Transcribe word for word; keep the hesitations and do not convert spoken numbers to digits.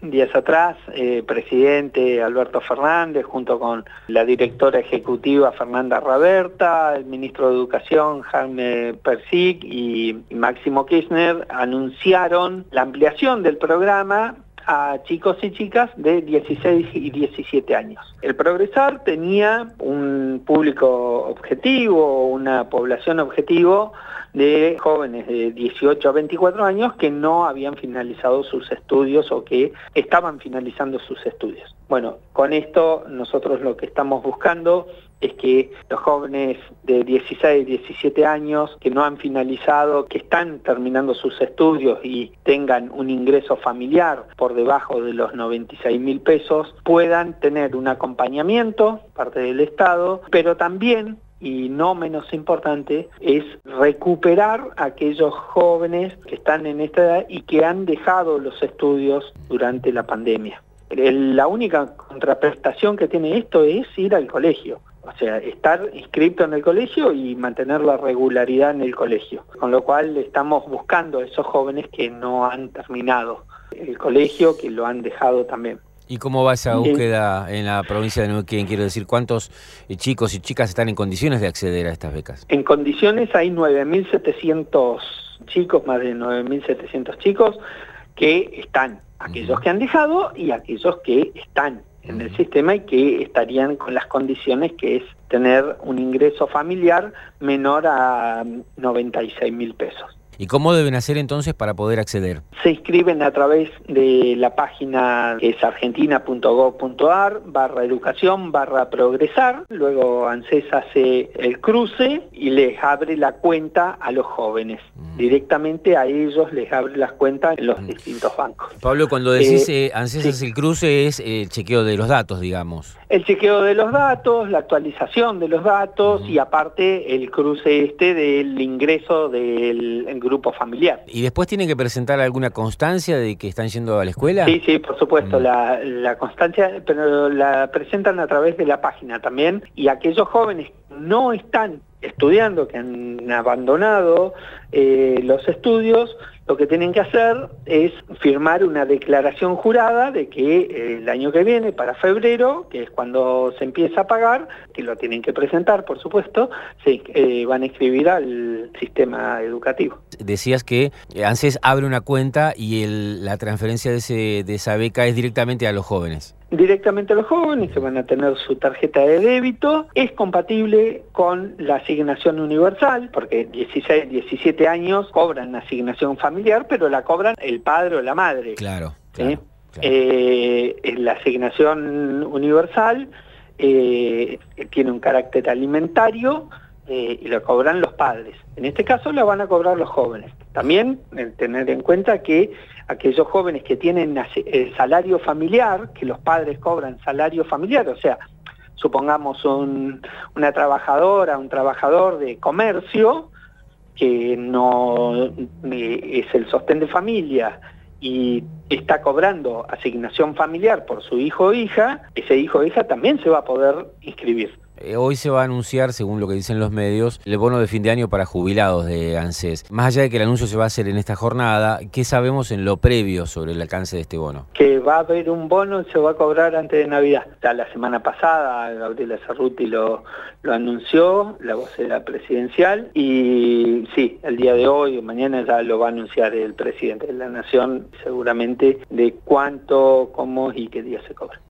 días atrás, eh, presidente Alberto Fernández, junto con la directora ejecutiva Fernanda Raberta, el ministro de Educación Jaime Persic y Máximo Kirchner, anunciaron la ampliación del programa a chicos y chicas de dieciséis y diecisiete años. El Progresar tenía un público objetivo, una población objetivo de jóvenes de dieciocho a veinticuatro años que no habían finalizado sus estudios o que estaban finalizando sus estudios. Bueno, con esto nosotros lo que estamos buscando es que los jóvenes de dieciséis, diecisiete años que no han finalizado, que están terminando sus estudios y tengan un ingreso familiar por debajo de los noventa y seis mil pesos, puedan tener un acompañamiento, parte del Estado, pero también, y no menos importante, es recuperar a aquellos jóvenes que están en esta edad y que han dejado los estudios durante la pandemia. La única contraprestación que tiene esto es ir al colegio. O sea, estar inscrito en el colegio y mantener la regularidad en el colegio. Con lo cual estamos buscando a esos jóvenes que no han terminado el colegio, que lo han dejado también. ¿Y cómo va esa búsqueda en la provincia de Neuquén? Quiero decir, ¿cuántos chicos y chicas están en condiciones de acceder a estas becas? En condiciones hay nueve mil setecientos chicos, más de nueve mil setecientos chicos que están. Aquellos uh-huh. que han dejado y aquellos que están en el sistema y que estarían con las condiciones que es tener un ingreso familiar menor a noventa y seis mil pesos. ¿Y cómo deben hacer entonces para poder acceder? Se inscriben a través de la página que es argentina.gov.ar barra educación barra progresar. Luego ANSES hace el cruce y les abre la cuenta a los jóvenes. Mm. Directamente a ellos les abre las cuentas en los mm. distintos bancos. Pablo, cuando decís eh, eh, ANSES sí. hace el cruce es el chequeo de los datos, digamos. El chequeo de los datos, la actualización de los datos mm. y aparte el cruce este del ingreso del grupo familiar. ¿Y después tienen que presentar alguna constancia de que están yendo a la escuela? Sí, sí, por supuesto, mm. la, la constancia, pero la presentan a través de la página también, y aquellos jóvenes que no están estudiando, que han abandonado eh, los estudios, lo que tienen que hacer es firmar una declaración jurada de que eh, el año que viene, para febrero, que es cuando se empieza a pagar, que lo tienen que presentar, por supuesto, se eh, van a inscribir al sistema educativo. Decías que ANSES abre una cuenta y el, la transferencia de, ese, de esa beca es directamente a los jóvenes. Directamente a los jóvenes, que van a tener su tarjeta de débito, es compatible con la asignación universal, porque dieciséis, diecisiete años cobran asignación familiar, pero la cobran el padre o la madre. Claro, claro. ¿Eh? Claro. Eh, la asignación universal eh, tiene un carácter alimentario eh, y la cobran los padres. En este caso la van a cobrar los jóvenes. También eh, tener en cuenta que aquellos jóvenes que tienen el salario familiar, que los padres cobran salario familiar, o sea, supongamos un, una trabajadora, un trabajador de comercio, que no eh, es el sostén de familia y está cobrando asignación familiar por su hijo o hija, ese hijo o hija también se va a poder inscribir. Eh, hoy se va a anunciar, según lo que dicen los medios, el bono de fin de año para jubilados de ANSES. Más allá de que el anuncio se va a hacer en esta jornada, ¿qué sabemos en lo previo sobre el alcance de este bono? Que va a haber un bono y se va a cobrar antes de Navidad. Ya la semana pasada Gabriela Cerruti lo, lo anunció, la vocera presidencial, y sí, el día de hoy o mañana ya lo va a anunciar el presidente de la Nación, seguramente, de cuánto, cómo y qué día se cobra.